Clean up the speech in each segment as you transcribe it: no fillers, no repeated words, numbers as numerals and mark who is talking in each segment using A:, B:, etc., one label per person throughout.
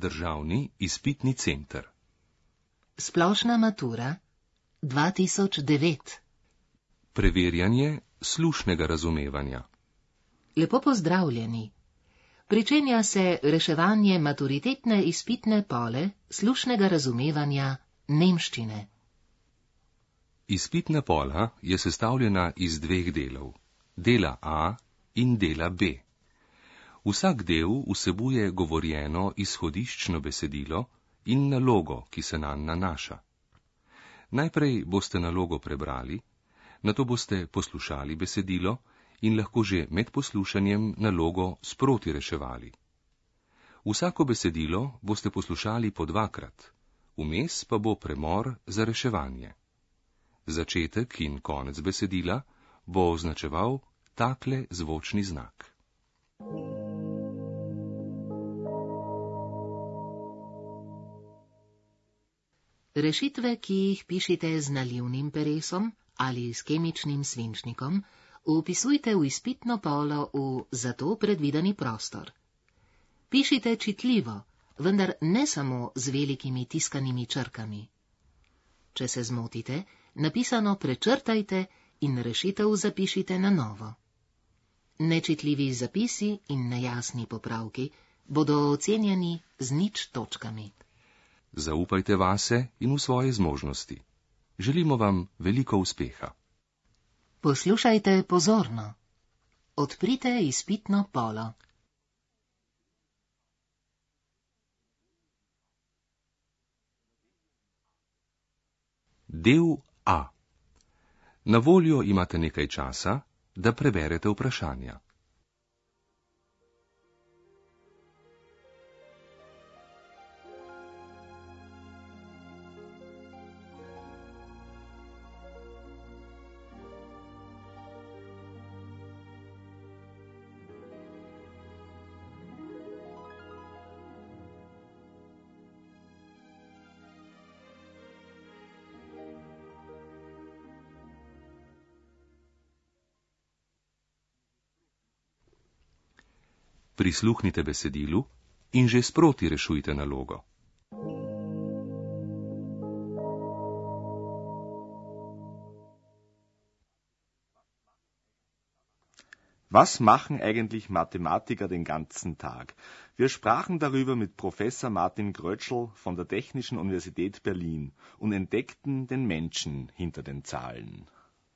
A: Državni izpitni center.
B: Splošna matura 2009.
A: Preverjanje slušnega razumevanja.
B: Lepo pozdravljeni. Pričenja se reševanje maturitetne izpitne pole slušnega razumevanja nemščine.
A: Izpitna pola je sestavljena iz dveh delov, dela A in dela B. Vsak del vsebuje govorjeno izhodiščno besedilo in nalogo, ki se nanj nanaša. Najprej boste nalogo prebrali, nato boste poslušali besedilo in lahko že med poslušanjem nalogo sproti reševali. Vsako besedilo boste poslušali po dvakrat, vmes pa bo premor za reševanje. Začetek in konec besedila bo označeval takle zvočni znak.
B: Rešitve, ki jih pišite z nalivnim peresom ali s kemičnim svinčnikom, vpisujte v izpitno polo v za to predvideni prostor. Pišite čitljivo, vendar ne samo z velikimi tiskanimi črkami. Če se zmotite, napisano prečrtajte in rešitev zapišite na novo. Nečitljivi zapisi in nejasni popravki bodo ocenjeni z 0 točkami.
A: Zaupajte vase in v svoje zmožnosti. Želimo vam veliko uspeha.
B: Poslušajte pozorno. Odprite izpitno polo.
A: Del A. Na voljo imate nekaj časa, da preberete vprašanja. Prisluhnite besedilu in že sproti rešujte nalogo.
C: Was machen eigentlich Mathematiker den ganzen Tag? Wir sprachen darüber mit Professor Martin Grötschel von der Technischen Universität Berlin und entdeckten den Menschen hinter den Zahlen.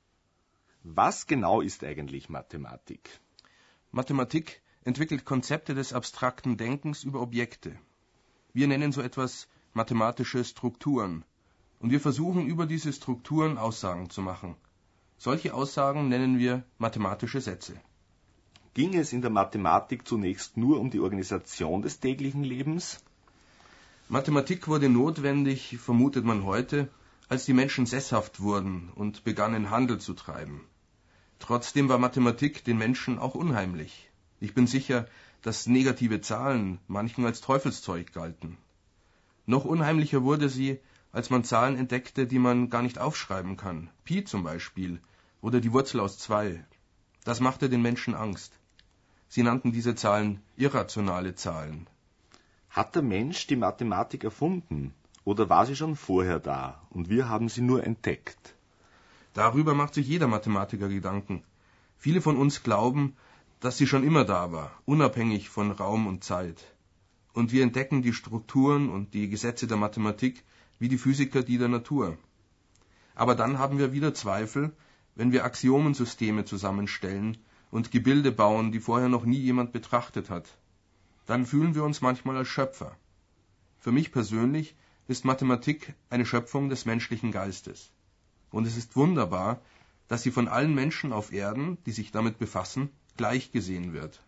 C: Was genau ist eigentlich Mathematik?
D: Mathematik entwickelt Konzepte des abstrakten Denkens über Objekte. Wir nennen so etwas mathematische Strukturen. Und wir versuchen über diese Strukturen Aussagen zu machen. Solche Aussagen nennen wir mathematische Sätze.
C: Ging es in der Mathematik zunächst nur um die Organisation des täglichen Lebens?
D: Mathematik wurde notwendig, vermutet man heute, als die Menschen sesshaft wurden und begannen Handel zu treiben. Trotzdem war Mathematik den Menschen auch unheimlich. Ich bin sicher, dass negative Zahlen manchen als Teufelszeug galten. Noch unheimlicher wurde sie, als man Zahlen entdeckte, die man gar nicht aufschreiben kann. Pi zum Beispiel oder die Wurzel aus 2. Das machte den Menschen Angst. Sie nannten diese Zahlen irrationale Zahlen.
C: Hat der Mensch die Mathematik erfunden oder war sie schon vorher da und wir haben sie nur entdeckt?
D: Darüber macht sich jeder Mathematiker Gedanken. Viele von uns glauben, dass sie schon immer da war, unabhängig von Raum und Zeit. Und wir entdecken die Strukturen und die Gesetze der Mathematik wie die Physiker die der Natur. Aber dann haben wir wieder Zweifel, wenn wir Axiomensysteme zusammenstellen und Gebilde bauen, die vorher noch nie jemand betrachtet hat. Dann fühlen wir uns manchmal als Schöpfer. Für mich persönlich ist Mathematik eine Schöpfung des menschlichen Geistes. Und es ist wunderbar, dass sie von allen Menschen auf Erden, die sich damit befassen, gleich gesehen wird.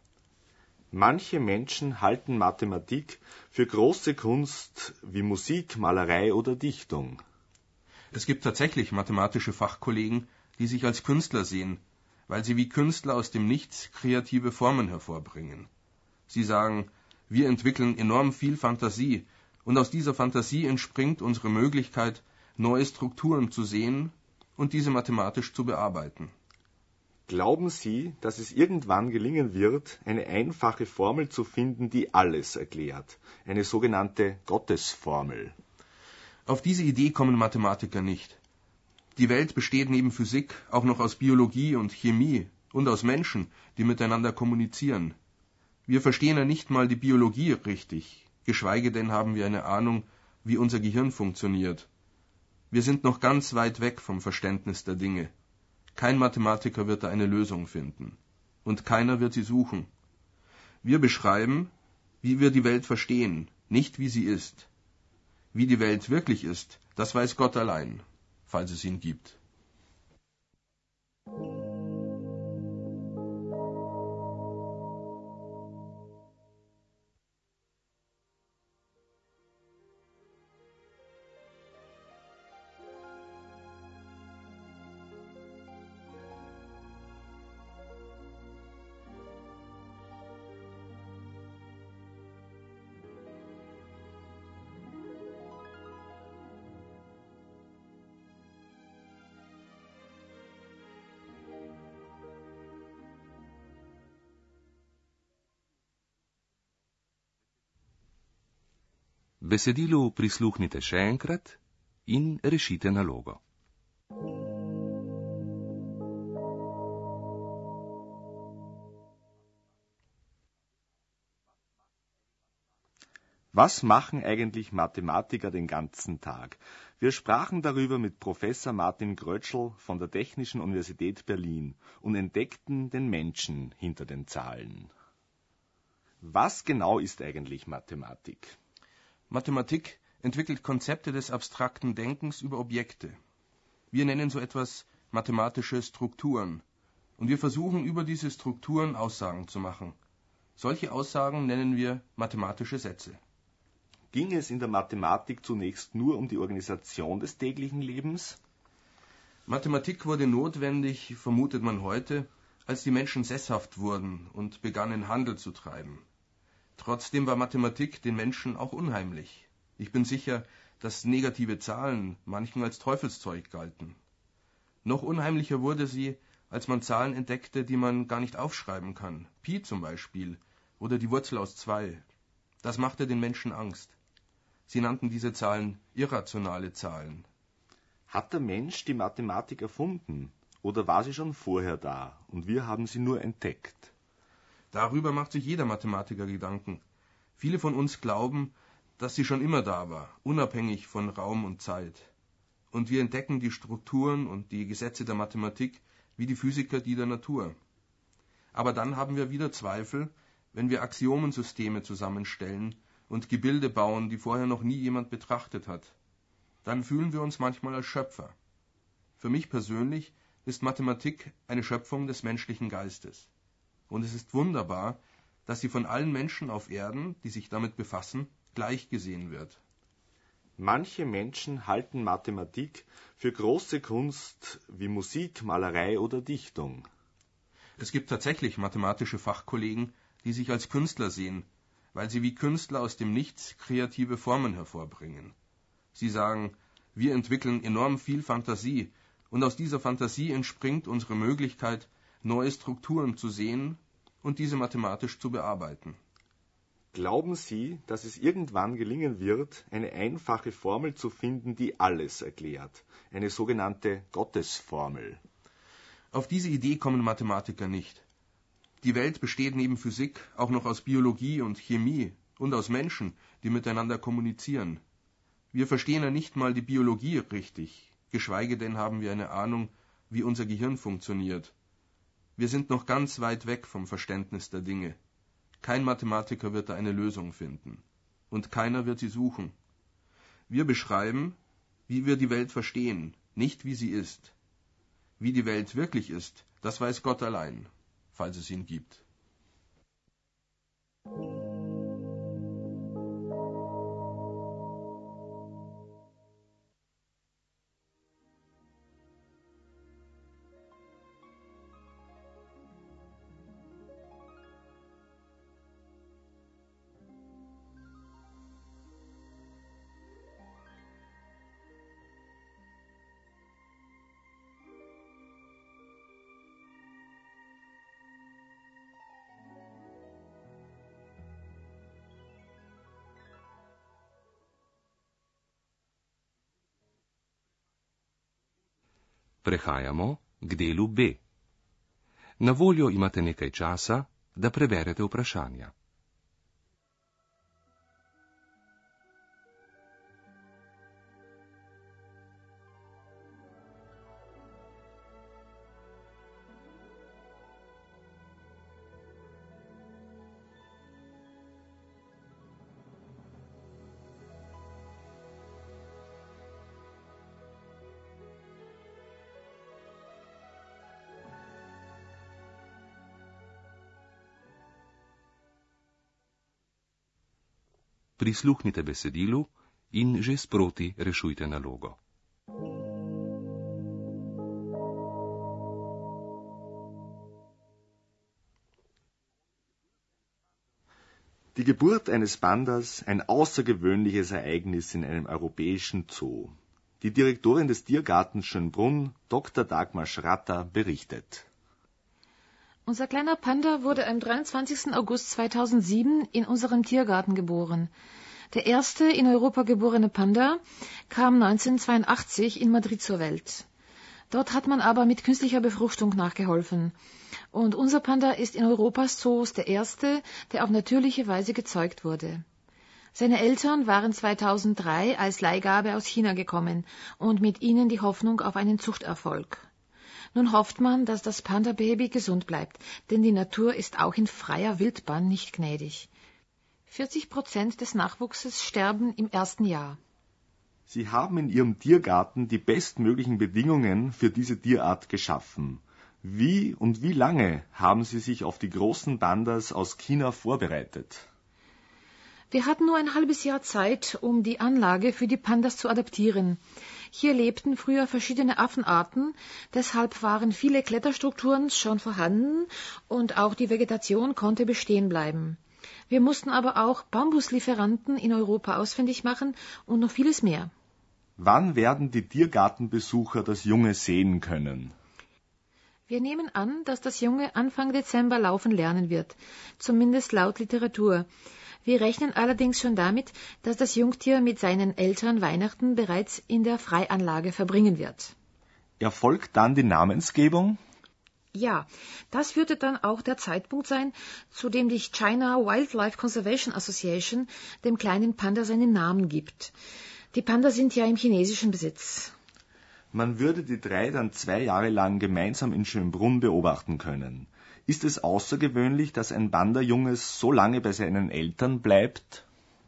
C: Manche Menschen halten Mathematik für große Kunst wie Musik, Malerei oder Dichtung.
D: Es gibt tatsächlich mathematische Fachkollegen, die sich als Künstler sehen, weil sie wie Künstler aus dem Nichts kreative Formen hervorbringen. Sie sagen, wir entwickeln enorm viel Fantasie und aus dieser Fantasie entspringt unsere Möglichkeit, neue Strukturen zu sehen und diese mathematisch zu bearbeiten.
C: Glauben Sie, dass es irgendwann gelingen wird, eine einfache Formel zu finden, die alles erklärt, eine sogenannte Gottesformel?
D: Auf diese Idee kommen Mathematiker nicht. Die Welt besteht neben Physik auch noch aus Biologie und Chemie und aus Menschen, die miteinander kommunizieren. Wir verstehen ja nicht mal die Biologie richtig, geschweige denn haben wir eine Ahnung, wie unser Gehirn funktioniert. Wir sind noch ganz weit weg vom Verständnis der Dinge. Kein Mathematiker wird da eine Lösung finden. Und keiner wird sie suchen. Wir beschreiben, wie wir die Welt verstehen, nicht wie sie ist. Wie die Welt wirklich ist, das weiß Gott allein, falls es ihn gibt.
A: Besedilu prisluhnite še enkrat in rešite nalogo.
C: Was machen eigentlich Mathematiker den ganzen Tag? Wir sprachen darüber mit Professor Martin Grötschel von der Technischen Universität Berlin und entdeckten den Menschen hinter den Zahlen. Was genau ist eigentlich Mathematik?
D: Mathematik entwickelt Konzepte des abstrakten Denkens über Objekte. Wir nennen so etwas mathematische Strukturen. Und wir versuchen über diese Strukturen Aussagen zu machen. Solche Aussagen nennen wir mathematische Sätze.
C: Ging es in der Mathematik zunächst nur um die Organisation des täglichen Lebens?
D: Mathematik wurde notwendig, vermutet man heute, als die Menschen sesshaft wurden und begannen Handel zu treiben. Trotzdem war Mathematik den Menschen auch unheimlich. Ich bin sicher, dass negative Zahlen manchen als Teufelszeug galten. Noch unheimlicher wurde sie, als man Zahlen entdeckte, die man gar nicht aufschreiben kann. Pi zum Beispiel oder die Wurzel aus 2. Das machte den Menschen Angst. Sie nannten diese Zahlen irrationale Zahlen.
C: Hat der Mensch die Mathematik erfunden oder war sie schon vorher da und wir haben sie nur entdeckt?
D: Darüber macht sich jeder Mathematiker Gedanken. Viele von uns glauben, dass sie schon immer da war, unabhängig von Raum und Zeit. Und wir entdecken die Strukturen und die Gesetze der Mathematik wie die Physiker die der Natur. Aber dann haben wir wieder Zweifel, wenn wir Axiomensysteme zusammenstellen und Gebilde bauen, die vorher noch nie jemand betrachtet hat. Dann fühlen wir uns manchmal als Schöpfer. Für mich persönlich ist Mathematik eine Schöpfung des menschlichen Geistes. Und es ist wunderbar, dass sie von allen Menschen auf Erden, die sich damit befassen, gleich gesehen wird.
C: Manche Menschen halten Mathematik für große Kunst wie Musik, Malerei oder Dichtung.
D: Es gibt tatsächlich mathematische Fachkollegen, die sich als Künstler sehen, weil sie wie Künstler aus dem Nichts kreative Formen hervorbringen. Sie sagen, wir entwickeln enorm viel Fantasie und aus dieser Fantasie entspringt unsere Möglichkeit, neue Strukturen zu sehen und diese mathematisch zu bearbeiten.
C: Glauben Sie, dass es irgendwann gelingen wird, eine einfache Formel zu finden, die alles erklärt, eine sogenannte Gottesformel?
D: Auf diese Idee kommen Mathematiker nicht. Die Welt besteht neben Physik auch noch aus Biologie und Chemie und aus Menschen, die miteinander kommunizieren. Wir verstehen ja nicht mal die Biologie richtig, geschweige denn haben wir eine Ahnung, wie unser Gehirn funktioniert. Wir sind noch ganz weit weg vom Verständnis der Dinge. Kein Mathematiker wird da eine Lösung finden. Und keiner wird sie suchen. Wir beschreiben, wie wir die Welt verstehen, nicht wie sie ist. Wie die Welt wirklich ist, das weiß Gott allein, falls es ihn gibt.
A: Prehajamo k delu B. Na voljo imate nekaj časa, da preberete vprašanja. Prisluhnite besedilu in že sproti rešujte nalogo.
C: Die Geburt eines Pandas, ein außergewöhnliches Ereignis in einem europäischen Zoo. Die Direktorin des Tiergartens Schönbrunn, Dr. Dagmar Schratter, berichtet.
E: Unser kleiner Panda wurde am 23. August 2007 in unserem Tiergarten geboren. Der erste in Europa geborene Panda kam 1982 in Madrid zur Welt. Dort hat man aber mit künstlicher Befruchtung nachgeholfen. Und unser Panda ist in Europas Zoos der erste, der auf natürliche Weise gezeugt wurde. Seine Eltern waren 2003 als Leihgabe aus China gekommen und mit ihnen die Hoffnung auf einen Zuchterfolg. Nun hofft man, dass das Panda-Baby gesund bleibt, denn die Natur ist auch in freier Wildbahn nicht gnädig. 40% des Nachwuchses sterben im ersten Jahr.
C: Sie haben in Ihrem Tiergarten die bestmöglichen Bedingungen für diese Tierart geschaffen. Wie und wie lange haben Sie sich auf die großen Pandas aus China vorbereitet?
E: Wir hatten nur ein halbes Jahr Zeit, um die Anlage für die Pandas zu adaptieren. Hier lebten früher verschiedene Affenarten, deshalb waren viele Kletterstrukturen schon vorhanden und auch die Vegetation konnte bestehen bleiben. Wir mussten aber auch Bambuslieferanten in Europa ausfindig machen und noch vieles mehr.
C: Wann werden die Tiergartenbesucher das Junge sehen können?
E: Wir nehmen an, dass das Junge Anfang Dezember laufen lernen wird, zumindest laut Literatur. Wir rechnen allerdings schon damit, dass das Jungtier mit seinen Eltern Weihnachten bereits in der Freianlage verbringen wird.
C: Erfolgt dann die Namensgebung?
E: Ja, das würde dann auch der Zeitpunkt sein, zu dem die China Wildlife Conservation Association dem kleinen Panda seinen Namen gibt. Die Panda sind ja im chinesischen Besitz.
C: Man würde die drei dann 2 Jahre lang gemeinsam in Schönbrunn beobachten können. Ist es außergewöhnlich, dass ein Panda-Junge so lange bei seinen Eltern bleibt?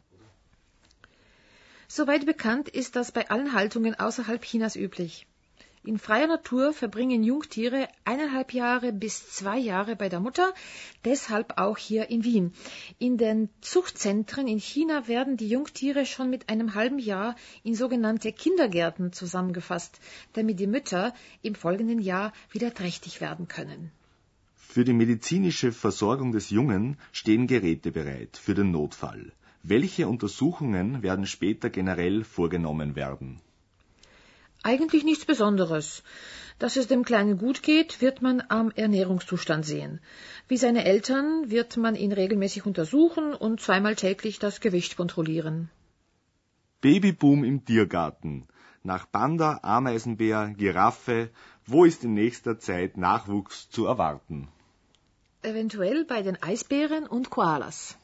E: Soweit bekannt ist das bei allen Haltungen außerhalb Chinas üblich. In freier Natur verbringen Jungtiere 1,5 Jahre bis 2 Jahre bei der Mutter, deshalb auch hier in Wien. In den Zuchtzentren in China werden die Jungtiere schon mit einem halben Jahr in sogenannte Kindergärten zusammengefasst, damit die Mütter im folgenden Jahr wieder trächtig werden können.
C: Für die medizinische Versorgung des Jungen stehen Geräte bereit für den Notfall. Welche Untersuchungen werden später generell vorgenommen werden?
E: Eigentlich nichts Besonderes. Dass es dem Kleinen gut geht, wird man am Ernährungszustand sehen. Wie seine Eltern wird man ihn regelmäßig untersuchen und 2-mal täglich das Gewicht kontrollieren.
C: Babyboom im Tiergarten. Nach Panda, Ameisenbär, Giraffe, wo ist in nächster Zeit Nachwuchs zu erwarten?
E: Eventuell bei den Eisbären und Koalas.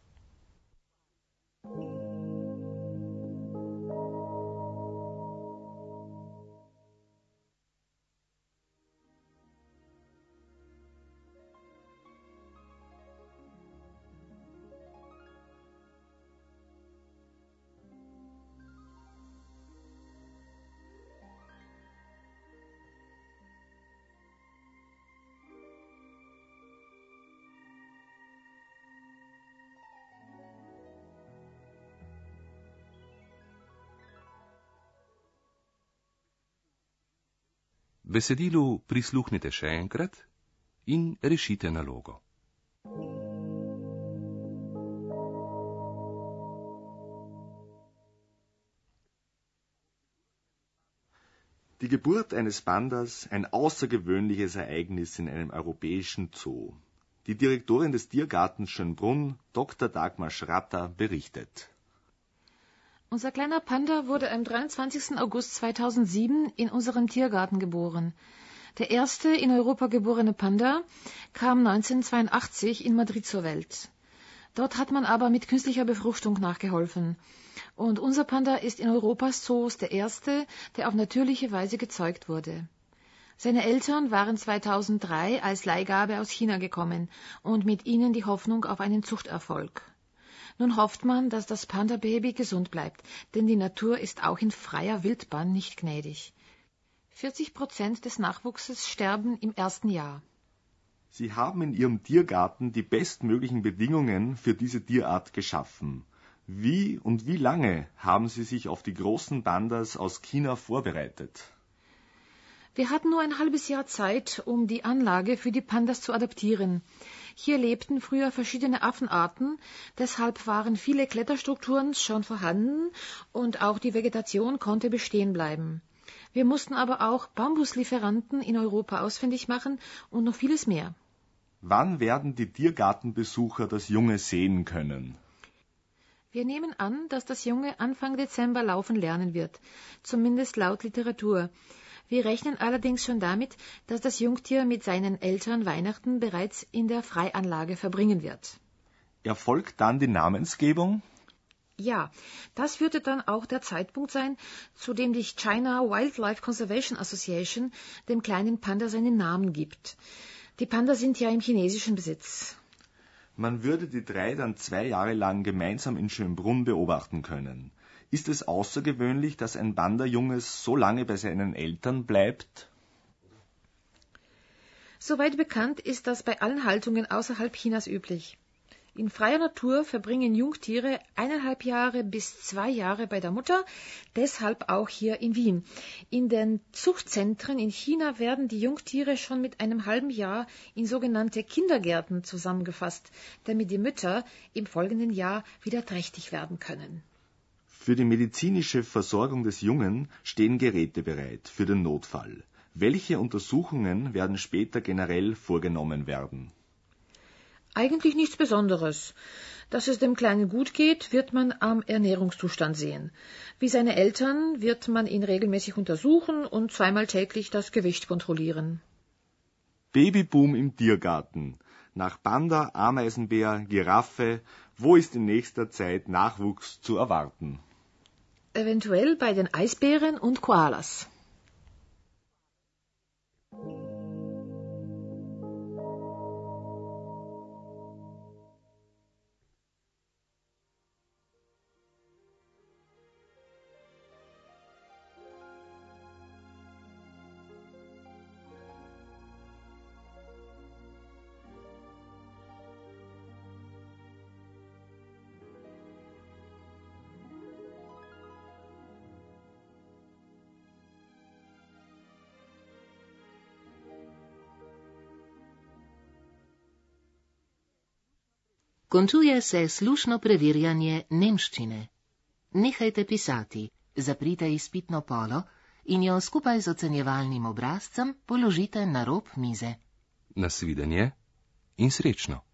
A: Besedilu prisluhnite še enkrat in rešite nalogo.
C: Die Geburt eines Pandas, ein außergewöhnliches Ereignis in einem europäischen Zoo. Die Direktorin des Tiergartens Schönbrunn, Dr. Dagmar Schratter, berichtet.
E: Unser kleiner Panda wurde am 23. August 2007 in unserem Tiergarten geboren. Der erste in Europa geborene Panda kam 1982 in Madrid zur Welt. Dort hat man aber mit künstlicher Befruchtung nachgeholfen. Und unser Panda ist in Europas Zoos der erste, der auf natürliche Weise gezeugt wurde. Seine Eltern waren 2003 als Leihgabe aus China gekommen und mit ihnen die Hoffnung auf einen Zuchterfolg. Nun hofft man, dass das Panda-Baby gesund bleibt, denn die Natur ist auch in freier Wildbahn nicht gnädig. 40% des Nachwuchses sterben im ersten Jahr.
C: Sie haben in Ihrem Tiergarten die bestmöglichen Bedingungen für diese Tierart geschaffen. Wie und wie lange haben Sie sich auf die großen Pandas aus China vorbereitet?
E: Wir hatten nur ein halbes Jahr Zeit, um die Anlage für die Pandas zu adaptieren. Hier lebten früher verschiedene Affenarten, deshalb waren viele Kletterstrukturen schon vorhanden und auch die Vegetation konnte bestehen bleiben. Wir mussten aber auch Bambuslieferanten in Europa ausfindig machen und noch vieles mehr.
C: Wann werden die Tiergartenbesucher das Junge sehen können?
E: Wir nehmen an, dass das Junge Anfang Dezember laufen lernen wird, zumindest laut Literatur. Wir rechnen allerdings schon damit, dass das Jungtier mit seinen Eltern Weihnachten bereits in der Freianlage verbringen wird.
C: Erfolgt dann die Namensgebung?
E: Ja, das würde dann auch der Zeitpunkt sein, zu dem die China Wildlife Conservation Association dem kleinen Panda seinen Namen gibt. Die Panda sind ja im chinesischen Besitz.
C: Man würde die drei dann 2 Jahre lang gemeinsam in Schönbrunn beobachten können. Ist es außergewöhnlich, dass ein Panda-Junge so lange bei seinen Eltern bleibt?
E: Soweit bekannt ist das bei allen Haltungen außerhalb Chinas üblich. In freier Natur verbringen Jungtiere 1,5 Jahre bis 2 Jahre bei der Mutter, deshalb auch hier in Wien. In den Zuchtzentren in China werden die Jungtiere schon mit einem halben Jahr in sogenannte Kindergärten zusammengefasst, damit die Mütter im folgenden Jahr wieder trächtig werden können.
C: Für die medizinische Versorgung des Jungen stehen Geräte bereit für den Notfall. Welche Untersuchungen werden später generell vorgenommen werden?
E: Eigentlich nichts Besonderes. Dass es dem Kleinen gut geht, wird man am Ernährungszustand sehen. Wie seine Eltern wird man ihn regelmäßig untersuchen und 2-mal täglich das Gewicht kontrollieren.
C: Babyboom im Tiergarten. Nach Panda, Ameisenbär, Giraffe, wo ist in nächster Zeit Nachwuchs zu erwarten?
E: Eventuell bei den Eisbären und Koalas.
B: Končuje se slušno preverjanje nemščine. Nehajte pisati, zaprite izpitno polo in jo skupaj z ocenjevalnim obrazcem položite na rob mize.
A: Nasvidenje in srečno.